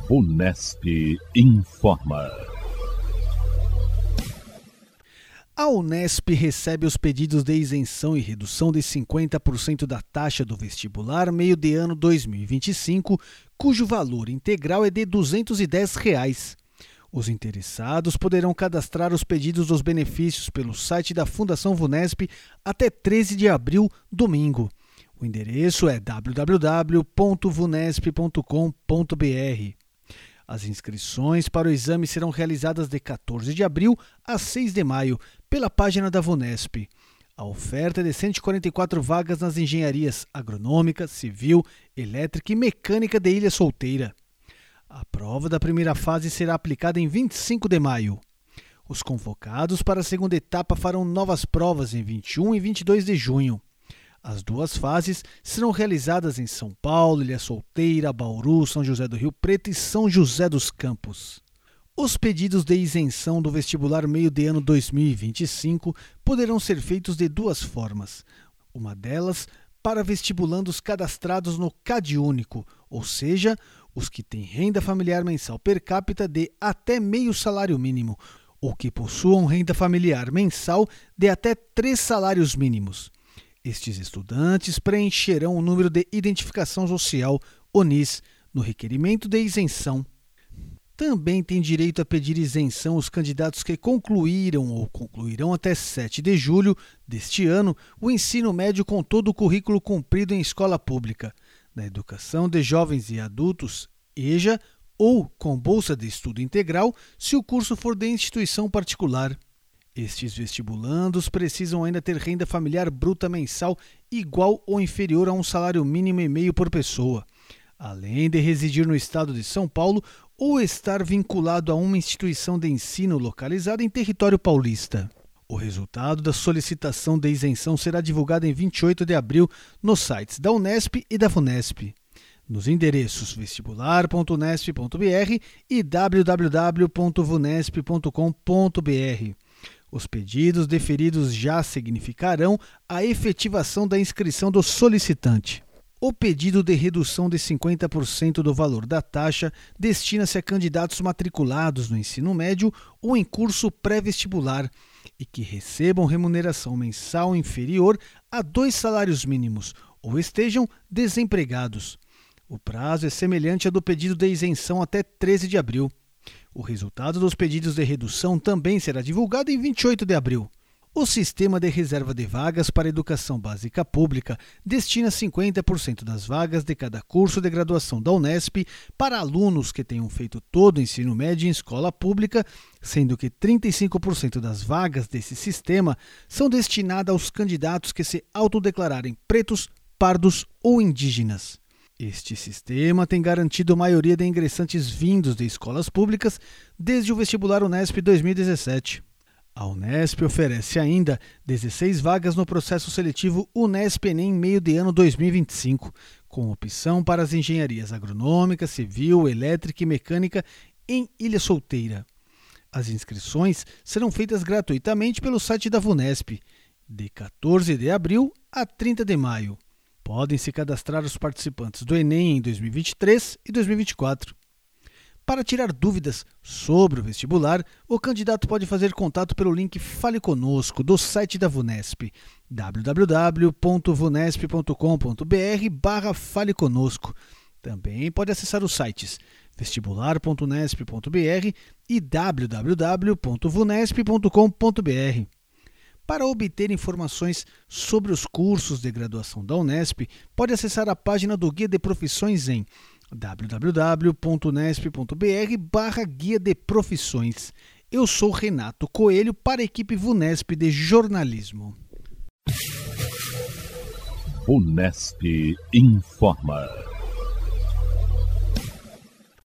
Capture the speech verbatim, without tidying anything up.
Unesp informa. A Unesp recebe os pedidos de isenção e redução de cinquenta por cento da taxa do vestibular meio de ano dois mil e vinte e cinco, cujo valor integral é de duzentos e dez reais. Os interessados poderão cadastrar os pedidos dos benefícios pelo site da Fundação Vunesp até treze de abril, domingo. O endereço é w w w ponto vunesp ponto com ponto b r. As inscrições para o exame serão realizadas de quatorze de abril a seis de maio, pela página da Vunesp. A oferta é de cento e quarenta e quatro vagas nas engenharias agronômica, civil, elétrica e mecânica de Ilha Solteira. A prova da primeira fase será aplicada em vinte e cinco de maio. Os convocados para a segunda etapa farão novas provas em vinte e um e vinte e dois de junho. As duas fases serão realizadas em São Paulo, Ilha Solteira, Bauru, São José do Rio Preto e São José dos Campos. Os pedidos de isenção do vestibular meio de ano dois mil e vinte e cinco poderão ser feitos de duas formas. Uma delas para vestibulandos cadastrados no CadÚnico, ou seja, os que têm renda familiar mensal per capita de até meio salário mínimo, ou que possuam renda familiar mensal de até três salários mínimos. Estes estudantes preencherão o número de identificação social, O N I S, no requerimento de isenção. Também têm direito a pedir isenção os candidatos que concluíram ou concluirão até sete de julho deste ano o ensino médio com todo o currículo cumprido em escola pública, na educação de jovens e adultos, E J A, ou com bolsa de estudo integral, se o curso for de instituição particular. Estes vestibulandos precisam ainda ter renda familiar bruta mensal igual ou inferior a um salário mínimo e meio por pessoa, além de residir no estado de São Paulo ou estar vinculado a uma instituição de ensino localizada em território paulista. O resultado da solicitação de isenção será divulgado em vinte e oito de abril nos sites da Unesp e da Vunesp, nos endereços vestibular ponto unesp ponto b r e w w w ponto vunesp ponto com ponto b r. Os pedidos deferidos já significarão a efetivação da inscrição do solicitante. O pedido de redução de cinquenta por cento do valor da taxa destina-se a candidatos matriculados no ensino médio ou em curso pré-vestibular e que recebam remuneração mensal inferior a dois salários mínimos ou estejam desempregados. O prazo é semelhante ao do pedido de isenção até treze de abril. O resultado dos pedidos de redução também será divulgado em vinte e oito de abril. O Sistema de Reserva de Vagas para a Educação Básica Pública destina cinquenta por cento das vagas de cada curso de graduação da Unesp para alunos que tenham feito todo o ensino médio em escola pública, sendo que trinta e cinco por cento das vagas desse sistema são destinadas aos candidatos que se autodeclararem pretos, pardos ou indígenas. Este sistema tem garantido a maioria de ingressantes vindos de escolas públicas desde o vestibular Unesp dois mil e dezessete. A Unesp oferece ainda dezesseis vagas no processo seletivo Unesp Enem meio de ano dois mil e vinte e cinco, com opção para as engenharias agronômica, civil, elétrica e mecânica em Ilha Solteira. As inscrições serão feitas gratuitamente pelo site da Vunesp, de quatorze de abril a trinta de maio. Podem se cadastrar os participantes do Enem em dois mil e vinte e três e dois mil e vinte e quatro. Para tirar dúvidas sobre o vestibular, o candidato pode fazer contato pelo link Fale Conosco do site da Vunesp, w w w ponto vunesp ponto com ponto b r barra Fale Conosco. Também pode acessar os sites vestibular ponto unesp ponto b r e w w w ponto vunesp ponto com ponto b r. Para obter informações sobre os cursos de graduação da Unesp, pode acessar a página do Guia de Profissões em w w w ponto unesp ponto b r barra Guia de Profissões. Eu sou Renato Coelho para a equipe Vunesp de Jornalismo. Unesp informa.